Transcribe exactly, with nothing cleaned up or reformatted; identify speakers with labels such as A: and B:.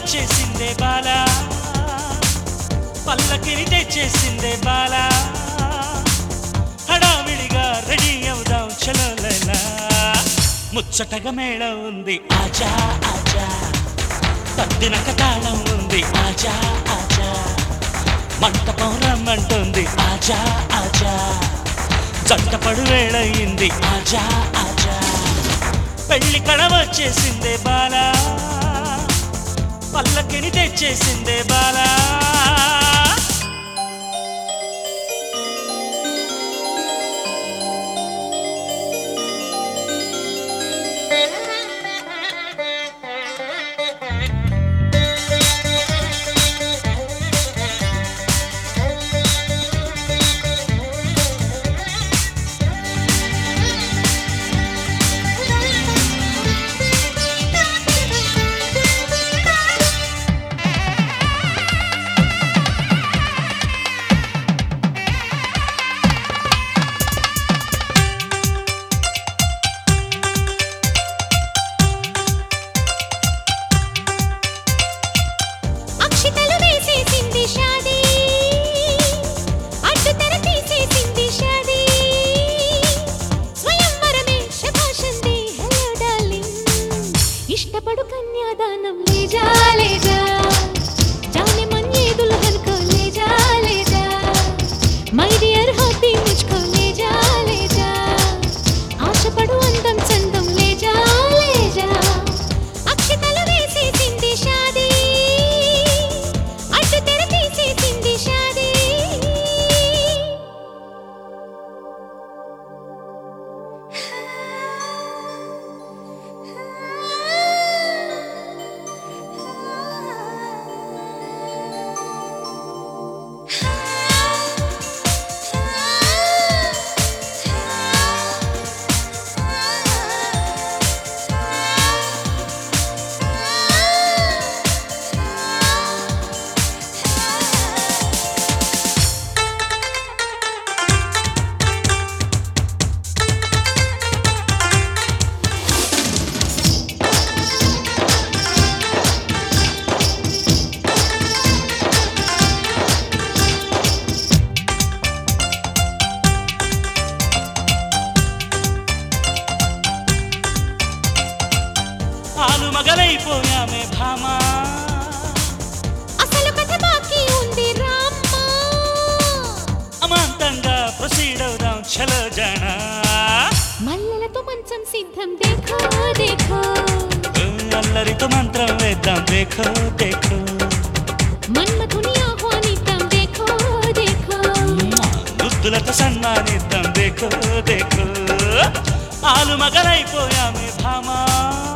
A: వచ్చేసిందే బాలా పల్లకిని తెచ్చేసిందే బాలా హడావిడిగా రెడీ అవుదాం చలో లైలా ముచ్చటగా మేళం ఉంది ఆజా ఆజా తద్దినక తాళం ఉంది ఆజా ఆజా మంటపం రమ్మంటుంది ఆజా ఆజా జంటపడు వేళయింది ఆజా ఆజా పెళ్లి కడ వచ్చేసిందే బాలా పల్లకిని తెచ్చేసిందే బాలా
B: ఇష్టపడు కన్యాదానం లేజా లేజా जाने मन ये दुल्हन को ले जा ले जा माय डियर होती मुझको ले जा ले जा ఆశపడు అందం చందం ले जा ले जा అక్షతలు వేసేసింది షాదీ అడ్డు తెర తీసేసింది షాదీ
A: ఆలు మగలైపోయామే భామా
B: అసలు కథ బాకీ ఉంది రామ్మా
A: అమాంతంగా ప్రొసీడ్ అవుదాం చలో జానా
B: మల్లెలతో మంచం సిద్ధం దేఖో దేఖో
A: అల్లరితో మంత్రం వేద్దాం దేఖో దేఖో
B: మన్మథుని ఆహ్వానిద్దాం దేఖో దేఖో
A: ముద్దులతో సన్మానిద్దాం దేఖో దేఖో ఆలు మగలైపోయామే భామా